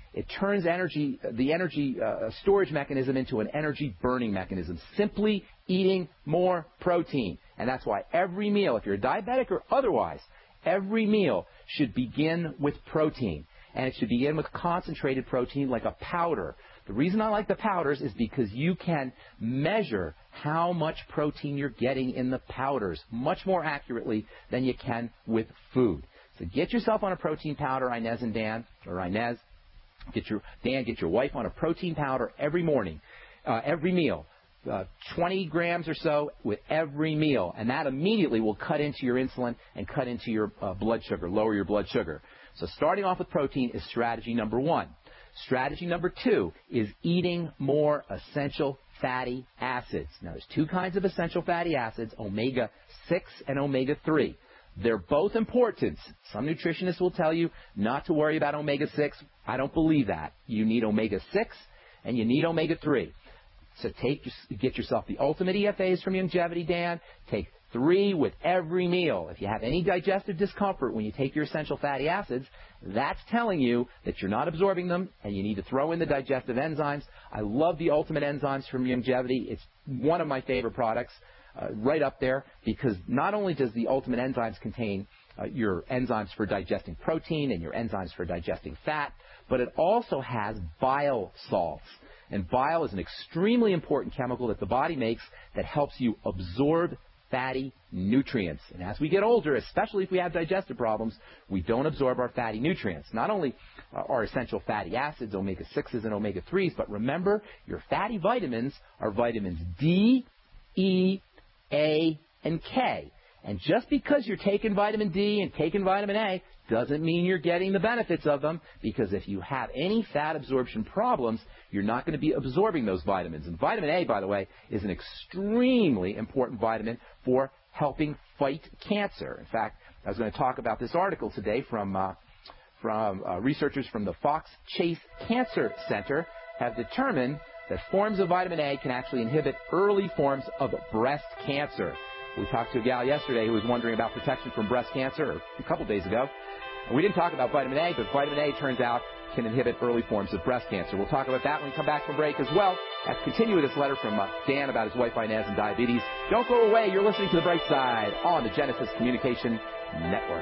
It turns energy, the energy uh, storage mechanism into an energy burning mechanism. Simply eating more protein. And that's why every meal, if you're diabetic or otherwise, every meal should begin with protein. And it should begin with concentrated protein like a powder. The reason I like the powders is because you can measure how much protein you're getting in the powders much more accurately than you can with food. So get yourself on a protein powder, Inez and Dan, or Inez. Get your Dan, get your wife on a protein powder every morning, uh, every meal, uh, twenty grams or so with every meal, and that immediately will cut into your insulin and cut into your uh, blood sugar, lower your blood sugar. So starting off with protein is strategy number one. Strategy number two is eating more essential fatty acids. Now, there's two kinds of essential fatty acids, omega six and omega three. They're both important. Some nutritionists will tell you not to worry about omega six. I don't believe that. You need omega six and you need omega three. So take, get yourself the ultimate E F As from Longevity, Dan. Take three with every meal. If you have any digestive discomfort when you take your essential fatty acids, that's telling you that you're not absorbing them and you need to throw in the digestive enzymes. I love the ultimate enzymes from Longevity. It's one of my favorite products. Uh, right up there, because not only does the ultimate enzymes contain uh, your enzymes for digesting protein and your enzymes for digesting fat, but it also has bile salts. And bile is an extremely important chemical that the body makes that helps you absorb fatty nutrients. And as we get older, especially if we have digestive problems, we don't absorb our fatty nutrients. Not only uh, our essential fatty acids, omega sixes and omega threes, but remember, your fatty vitamins are vitamins D, E, A, and K. And just because you're taking vitamin D and taking vitamin A doesn't mean you're getting the benefits of them, because if you have any fat absorption problems, you're not going to be absorbing those vitamins. And vitamin A, by the way, is an extremely important vitamin for helping fight cancer. In fact, I was going to talk about this article today from, uh, from uh, researchers from the Fox Chase Cancer Center have determined that forms of vitamin A can actually inhibit early forms of breast cancer. We talked to a gal yesterday who was wondering about protection from breast cancer, or a couple days ago. We didn't talk about vitamin A, but vitamin A, turns out, can inhibit early forms of breast cancer. We'll talk about that when we come back from break as well. Let's continue with this letter from uh, Dan about his wife Inez and diabetes. Don't go away. You're listening to The Bright Side on the Genesis Communication Network.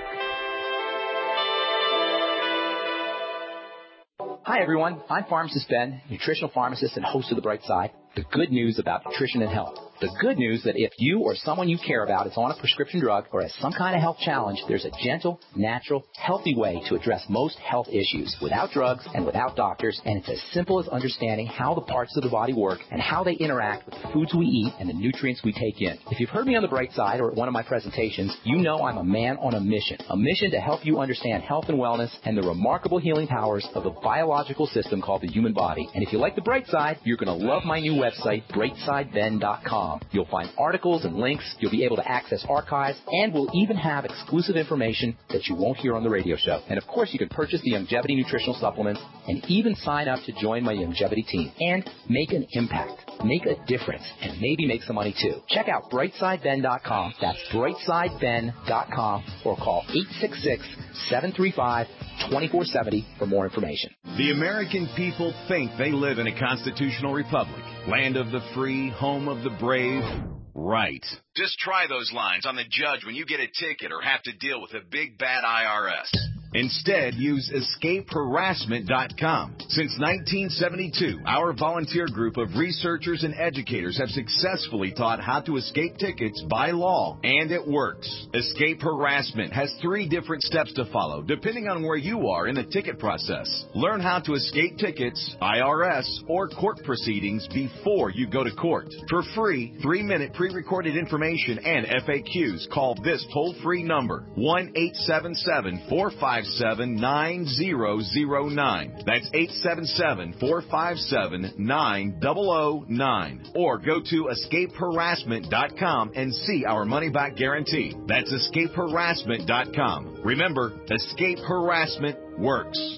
Hi, everyone. I'm Pharmacist Ben, nutritional pharmacist and host of The Bright Side. The good news about nutrition and health. The good news that if you or someone you care about is on a prescription drug or has some kind of health challenge, there's a gentle, natural, healthy way to address most health issues without drugs and without doctors, and it's as simple as understanding how the parts of the body work and how they interact with the foods we eat and the nutrients we take in. If you've heard me on The Bright Side or at one of my presentations, you know I'm a man on a mission, a mission to help you understand health and wellness and the remarkable healing powers of the biological system called the human body. And if you like The Bright Side, you're going to love my new website, bright side ben dot com. You'll find articles and links. You'll be able to access archives, and we'll even have exclusive information that you won't hear on the radio show. And of course, you can purchase the Longevity nutritional supplements and even sign up to join my Longevity team and make an impact, make a difference, and maybe make some money too. Check out bright side ben dot com. That's bright side ben dot com, or call eight six six, seven three five, two four seven zero for more information. The American people think they live in a constitutional republic, land of the free, home of the brave. Right. Just try those lines on the judge when you get a ticket or have to deal with a big bad I R S. Instead, use escape harassment dot com. Since nineteen seventy-two, our volunteer group of researchers and educators have successfully taught how to escape tickets by law, and it works. Escape Harassment has three different steps to follow, depending on where you are in the ticket process. Learn how to escape tickets, I R S, or court proceedings before you go to court. For free, three-minute pre-recorded information and F A Qs, call this toll-free number, one eight seven seven, four five seven, nine zero zero nine. That's eight seven seven, four five seven, nine zero zero nine. Or go to escape harassment dot com and see our money-back guarantee. That's escape harassment dot com. Remember, Escape Harassment works.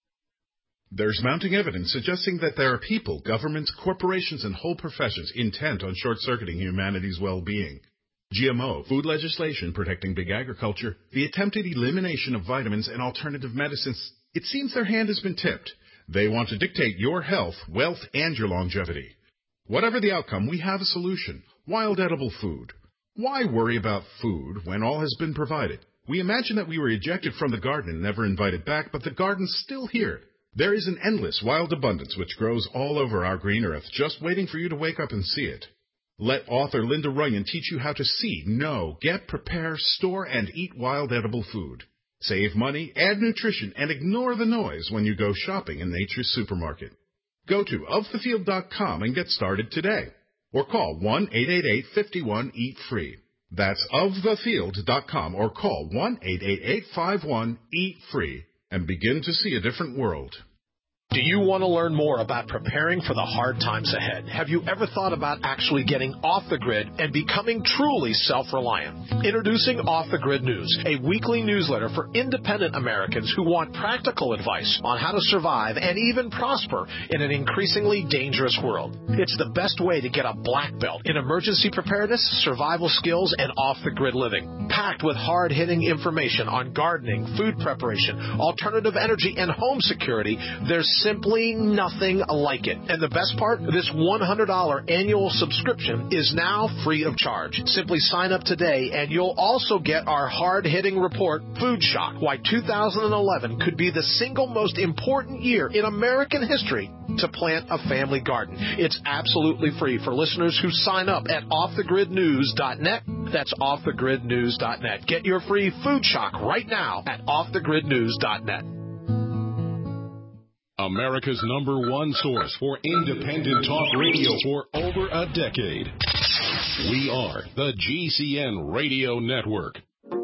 There's mounting evidence suggesting that there are people, governments, corporations, and whole professions intent on short-circuiting humanity's well-being. G M O, food legislation protecting big agriculture, the attempted elimination of vitamins and alternative medicines. It seems their hand has been tipped. They want to dictate your health, wealth, and your longevity. Whatever the outcome, we have a solution. Wild edible food. Why worry about food when all has been provided? We imagine that we were ejected from the garden and never invited back, but the garden's still here. There is an endless wild abundance which grows all over our green earth, just waiting for you to wake up and see it. Let author Linda Runyon teach you how to see, know, get, prepare, store, and eat wild edible food. Save money, add nutrition, and ignore the noise when you go shopping in Nature's Supermarket. Go to of the field dot com and get started today. Or call one eight eight eight, five one, eat free. That's of the field dot com or call one eight eight eight, five one, eat free and begin to see a different world. Do you want to learn more about preparing for the hard times ahead? Have you ever thought about actually getting off the grid and becoming truly self-reliant? Introducing Off the Grid News, a weekly newsletter for independent Americans who want practical advice on how to survive and even prosper in an increasingly dangerous world. It's the best way to get a black belt in emergency preparedness, survival skills, and off-the-grid living. Packed with hard-hitting information on gardening, food preparation, alternative energy, and home security, there's simply nothing like it. And the best part, this one hundred dollars annual subscription is now free of charge. Simply sign up today and you'll also get our hard-hitting report, Food Shock, Why two thousand eleven Could Be the Single Most Important Year in American History to Plant a Family Garden. It's absolutely free for listeners who sign up at off the grid news dot net. That's off the grid news dot net. Get your free Food Shock right now at off the grid news dot net. America's number one source for independent talk radio for over a decade. We are the G C N Radio Network.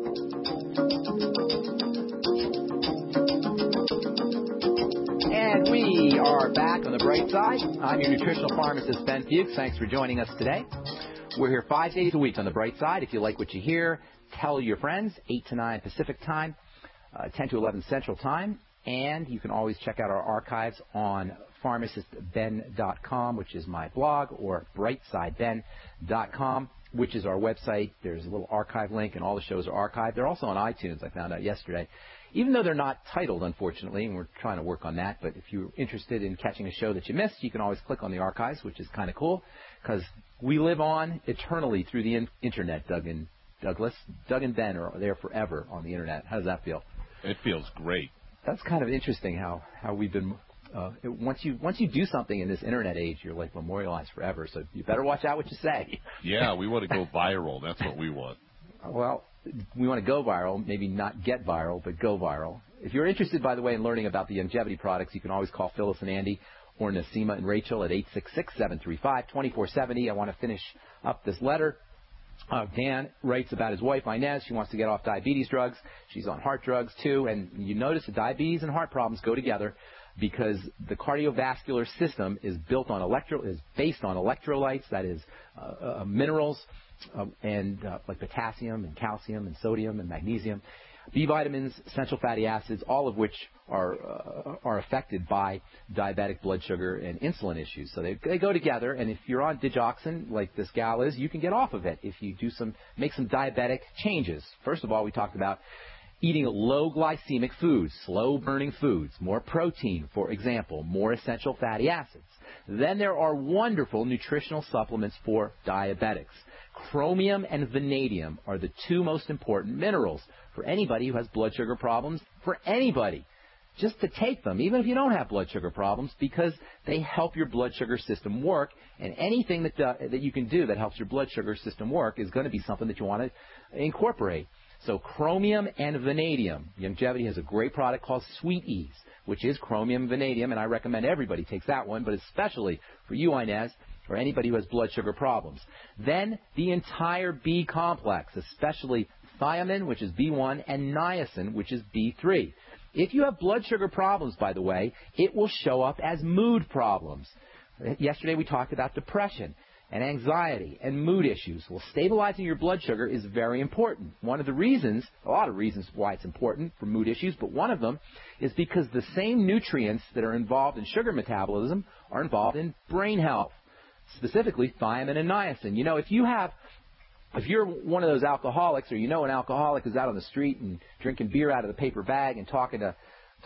And we are back on the bright side. I'm your nutritional pharmacist, Ben Fuchs. Thanks for joining us today. We're here five days a week on the bright side. If you like what you hear, tell your friends, eight to nine Pacific time, uh, ten to eleven Central time. And you can always check out our archives on pharmacist ben dot com, which is my blog, or brightside ben dot com, which is our website. There's a little archive link, and all the shows are archived. They're also on iTunes, I found out yesterday, even though they're not titled, unfortunately, and we're trying to work on that. But if you're interested in catching a show that you missed, you can always click on the archives, which is kind of cool, because we live on eternally through the in- Internet, Doug and Douglas. Doug and Ben are there forever on the Internet. How does that feel? It feels great. That's kind of interesting how, how we've been, uh, it, once you once you do something in this Internet age, you're like memorialized forever. So you better watch out what you say. Yeah, we want to go viral. That's what we want. Well, we want to go viral, maybe not get viral, but go viral. If you're interested, by the way, in learning about the longevity products, you can always call Phyllis and Andy or Nasima and Rachel at eight six six, seven three five, two four seven zero. I want to finish up this letter. Uh, Dan writes about his wife, Inez. She wants to get off diabetes drugs. She's on heart drugs, too. And you notice that diabetes and heart problems go together because the cardiovascular system is built on electro is based on electrolytes, that is, uh, uh, minerals, uh, and uh, like potassium and calcium and sodium and magnesium, B vitamins, essential fatty acids, all of which are uh, are affected by diabetic blood sugar and insulin issues. So they they go together, and if you're on digoxin, like this gal is, you can get off of it if you do some make some diabetic changes. First of all, we talked about eating low glycemic foods, slow burning foods, more protein, for example, more essential fatty acids. Then there are wonderful nutritional supplements for diabetics. Chromium and vanadium are the two most important minerals for anybody who has blood sugar problems, for anybody. Just to take them, even if you don't have blood sugar problems, because they help your blood sugar system work, and anything that uh, that you can do that helps your blood sugar system work is going to be something that you want to incorporate. So chromium and vanadium. Longevity has a great product called Sweet Ease, which is chromium and vanadium, and I recommend everybody takes that one, but especially for you, Inez, or anybody who has blood sugar problems. Then the entire B complex, especially thiamine, which is B one, and niacin, which is B three. If you have blood sugar problems, by the way, it will show up as mood problems. Yesterday we talked about depression and anxiety and mood issues. Well, stabilizing your blood sugar is very important. One of the reasons, a lot of reasons why it's important for mood issues, but one of them is because the same nutrients that are involved in sugar metabolism are involved in brain health, specifically thiamine and niacin. You know, if you have If you're one of those alcoholics, or you know an alcoholic is out on the street and drinking beer out of the paper bag and talking to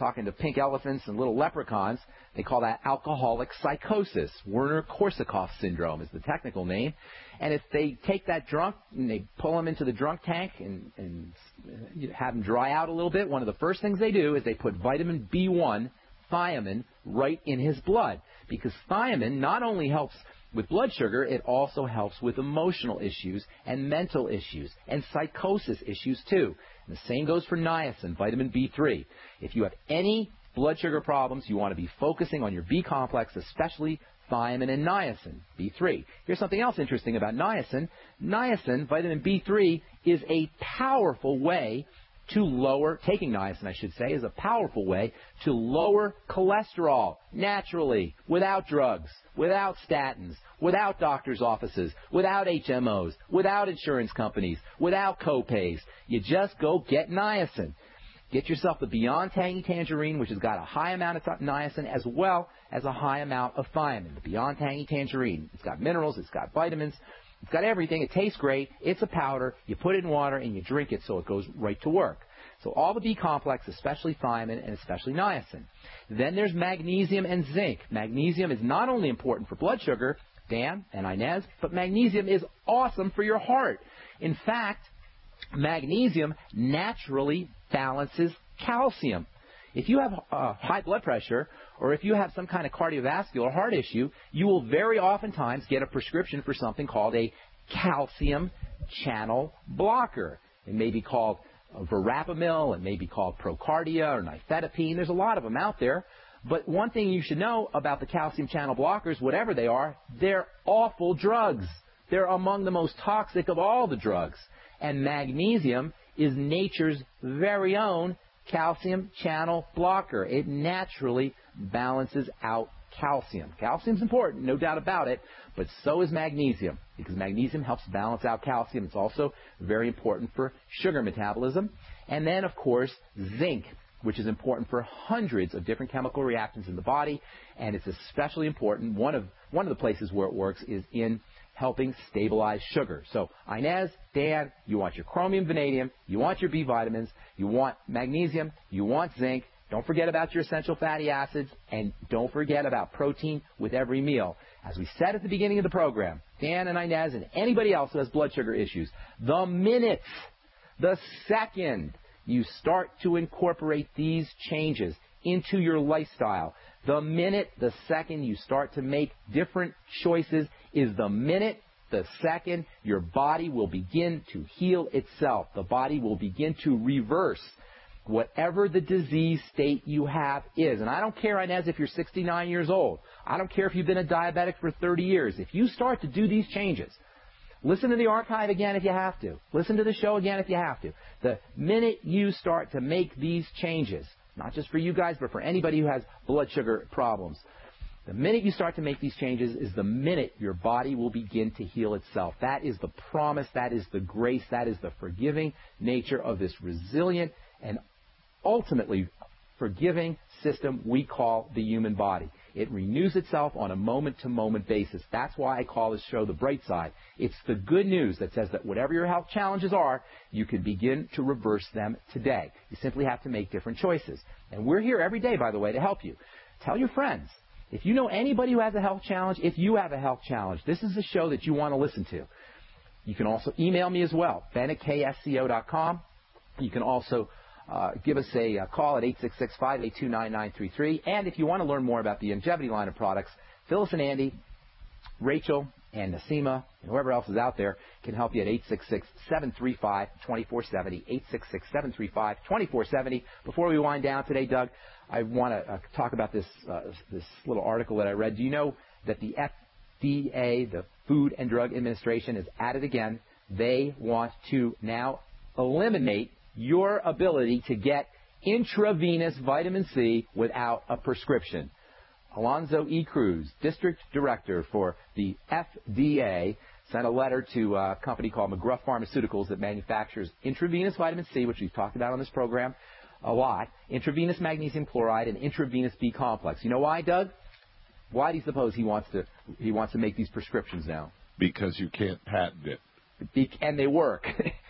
talking to pink elephants and little leprechauns. They call that alcoholic psychosis. Werner-Korsakoff syndrome is the technical name. And if they take that drunk and they pull him into the drunk tank and, and have him dry out a little bit, one of the first things they do is they put vitamin B one, thiamine, right in his blood. Because thiamine not only helps with blood sugar, it also helps with emotional issues and mental issues and psychosis issues too. And the same goes for niacin, vitamin B three. If you have any blood sugar problems, you want to be focusing on your B complex, especially thiamine and niacin, B three. Here's something else interesting about niacin. Niacin, vitamin B three, is a powerful way to lower, taking niacin, I should say, is a powerful way to lower cholesterol naturally, without drugs, without statins, without doctors' offices, without H M Os, without insurance companies, without co-pays. You just go get niacin. Get yourself the Beyond Tangy Tangerine, which has got a high amount of niacin as well as a high amount of thiamine. The Beyond Tangy Tangerine. It's got minerals, it's got vitamins, it's got everything. It tastes great. It's a powder. You put it in water and you drink it so it goes right to work. So all the B complex, especially thiamine and especially niacin. Then there's magnesium and zinc. Magnesium is not only important for blood sugar, Dan and Inez, but magnesium is awesome for your heart. In fact, magnesium naturally balances calcium. If you have uh, high blood pressure or if you have some kind of cardiovascular heart issue, you will very oftentimes get a prescription for something called a calcium channel blocker. It may be called verapamil, it may be called Procardia or nifedipine. There's a lot of them out there. But one thing you should know about the calcium channel blockers, whatever they are, they're awful drugs. They're among the most toxic of all the drugs. And magnesium is nature's very own calcium channel blocker. It naturally balances out calcium. Calcium's important, no doubt about it, but so is magnesium, because magnesium helps balance out calcium. It's also very important for sugar metabolism. And then, of course, zinc, which is important for hundreds of different chemical reactions in the body, and it's especially important. One of one of the places where it works is in helping stabilize sugar. So, Inez, Dan, you want your chromium, vanadium, you want your B vitamins, you want magnesium, you want zinc. Don't forget about your essential fatty acids, and don't forget about protein with every meal. As we said at the beginning of the program, Dan and Inez and anybody else who has blood sugar issues, the minute, the second you start to incorporate these changes into your lifestyle, the minute, the second you start to make different choices is the minute, the second your body will begin to heal itself. The body will begin to reverse whatever the disease state you have is. And I don't care, Inez, if you're sixty-nine years old. I don't care if you've been a diabetic for thirty years. If you start to do these changes, listen to the archive again if you have to. Listen to the show again if you have to. The minute you start to make these changes, not just for you guys, but for anybody who has blood sugar problems, the minute you start to make these changes is the minute your body will begin to heal itself. That is the promise, that is the grace, that is the forgiving nature of this resilient and ultimately forgiving system we call the human body. It renews itself on a moment-to-moment basis. That's why I call this show The Bright Side. It's the good news that says that whatever your health challenges are, you can begin to reverse them today. You simply have to make different choices. And we're here every day, by the way, to help you. Tell your friends. If you know anybody who has a health challenge, if you have a health challenge, this is the show that you want to listen to. You can also email me as well, ben at k s c o dot com. You can also Uh, give us a, a call at eight six six, five eight two, nine nine three three. And if you want to learn more about the Longevity line of products, Phyllis and Andy, Rachel, and Nasima, and whoever else is out there can help you at eight six six, seven three five, two four seven zero, eight six six, seven three five, two four seven zero. Before we wind down today, Doug, I want to uh, talk about this, uh, this little article that I read. Do you know that the F D A, the Food and Drug Administration, is at it again? They want to now eliminate your ability to get intravenous vitamin C without a prescription. Alonzo E. Cruz, District Director for the F D A, sent a letter to a company called McGruff Pharmaceuticals that manufactures intravenous vitamin C, which we've talked about on this program a lot, intravenous magnesium chloride, and intravenous B complex. You know why, Doug? Why do you suppose he wants to he wants to make these prescriptions now? Because you can't patent it. And they work.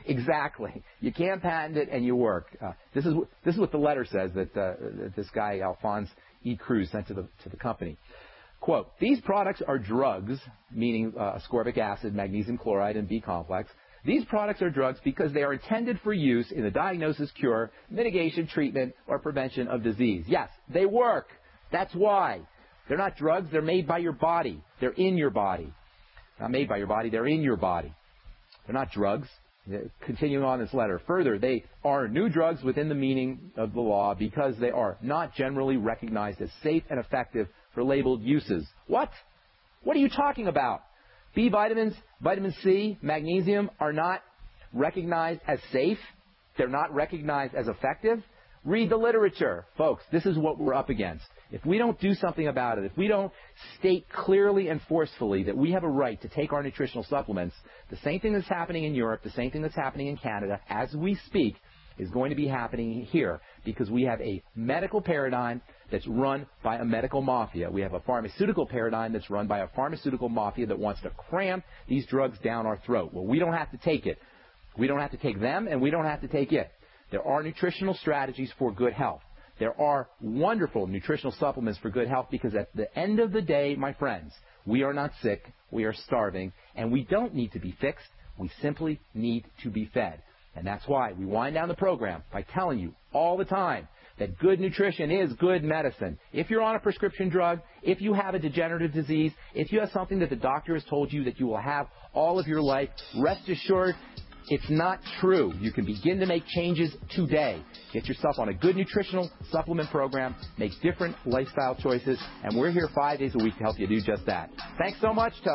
Exactly. You can't patent it, and you work. Uh, this is this is what the letter says that, uh, that this guy Alphonse E. Cruz sent to the to the company. Quote: These products are drugs, meaning uh, ascorbic acid, magnesium chloride, and B complex. These products are drugs because they are intended for use in the diagnosis, cure, mitigation, treatment, or prevention of disease. Yes, they work. That's why. They're not drugs. They're made by your body. They're in your body. Not made by your body. They're in your body. They're not drugs. Continuing on this letter. Further, they are new drugs within the meaning of the law because they are not generally recognized as safe and effective for labeled uses. What? What are you talking about? B vitamins, vitamin C, magnesium are not recognized as safe. They're not recognized as effective. Read the literature. Folks, this is what we're up against. If we don't do something about it, if we don't state clearly and forcefully that we have a right to take our nutritional supplements, the same thing that's happening in Europe, the same thing that's happening in Canada, as we speak, is going to be happening here because we have a medical paradigm that's run by a medical mafia. We have a pharmaceutical paradigm that's run by a pharmaceutical mafia that wants to cram these drugs down our throat. Well, we don't have to take it. We don't have to take them, and we don't have to take it. There are nutritional strategies for good health. There are wonderful nutritional supplements for good health because at the end of the day, my friends, we are not sick, we are starving, and we don't need to be fixed. We simply need to be fed. And that's why we wind down the program by telling you all the time that good nutrition is good medicine. If you're on a prescription drug, if you have a degenerative disease, if you have something that the doctor has told you that you will have all of your life, rest assured, it's not true. You can begin to make changes today. Get yourself on a good nutritional supplement program, make different lifestyle choices, and we're here five days a week to help you do just that. Thanks so much to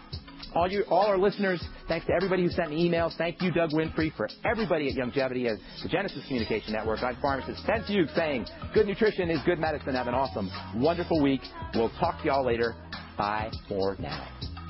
all you, all our listeners. Thanks to everybody who sent me emails. Thank you, Doug Winfrey, for everybody at Longevity as the Genesis Communication Network. I'm pharmacist Ben Fugue saying good nutrition is good medicine. Have an awesome, wonderful week. We'll talk to y'all later. Bye for now.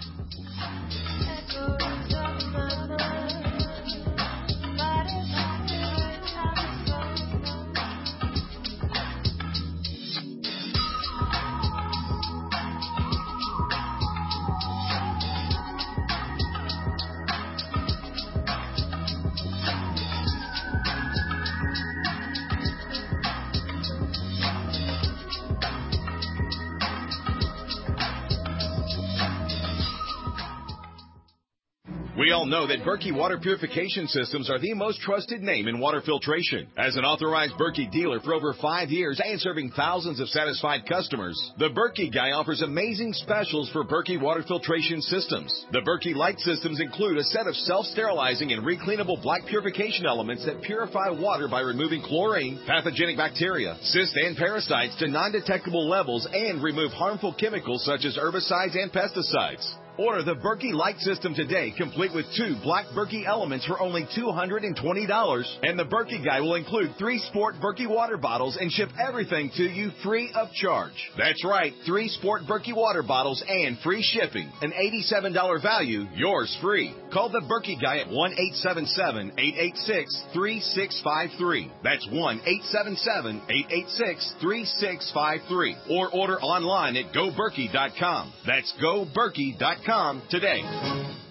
We all know that Berkey Water Purification Systems are the most trusted name in water filtration. As an authorized Berkey dealer for over five years and serving thousands of satisfied customers, the Berkey Guy offers amazing specials for Berkey Water Filtration Systems. The Berkey Light Systems include a set of self-sterilizing and recleanable black purification elements that purify water by removing chlorine, pathogenic bacteria, cysts, and parasites to non-detectable levels and remove harmful chemicals such as herbicides and pesticides. Order the Berkey Light System today, complete with two black Berkey elements for only two hundred twenty dollars. And the Berkey Guy will include three Sport Berkey water bottles and ship everything to you free of charge. That's right, three Sport Berkey water bottles and free shipping. An eighty-seven dollars value, yours free. Call the Berkey Guy at one eight seven seven, eight eight six, three six five three. That's one eight seven seven, eight eight six, three six five three. Or order online at go berkey dot com. That's go berkey dot com today.